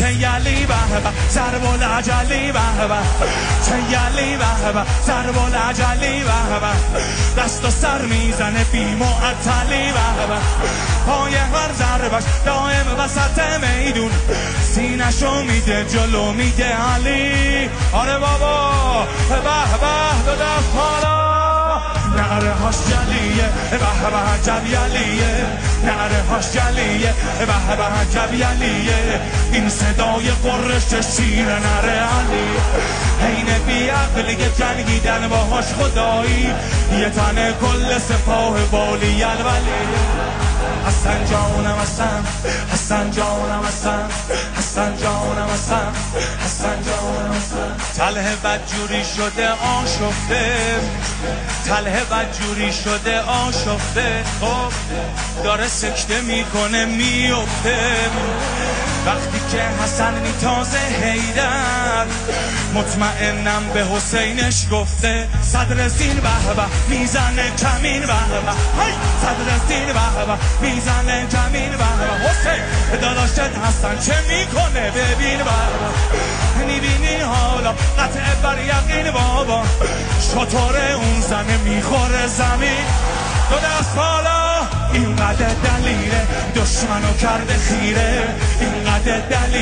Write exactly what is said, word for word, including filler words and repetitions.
چه یلی به به ضرب العجلی به به چه یلی به به ضرب العجلی به به دست و سر میزنه بی معطلی به به پای هر ضربش دائم وسط میدون سینشو میده جلو میگه علی آره بابا به به دو دست حالا نعره هاش جلیه به به جلیه نعره هاش جلیه به به جلیه این صدای قرش شیر نعره علی حین بی عقلی جنگیدن باهاش خدایی یه تنه کل سپاه والی الولی حسن جانم حسن حسن جانم حسن حسن جانم حسن حسن جانم حسن تله بدجوری شده آشفته تله بدجوری شده آشفته خب داره سکته میکنه میفته وقتی که حسن میتازه حیدر مطمئنم به حسینش گفته صدر زین به به میزنه کمین به به صدر زین به به میزنه کمین به به حسین داداشت حسن چه میکنه ببین به به میبینی حالا قطع بر یقین بابا شطور اون زنه میخوره زمین دو دست بالا اینقدر دلیره دشمنو کرده خیره اینقدر دلیره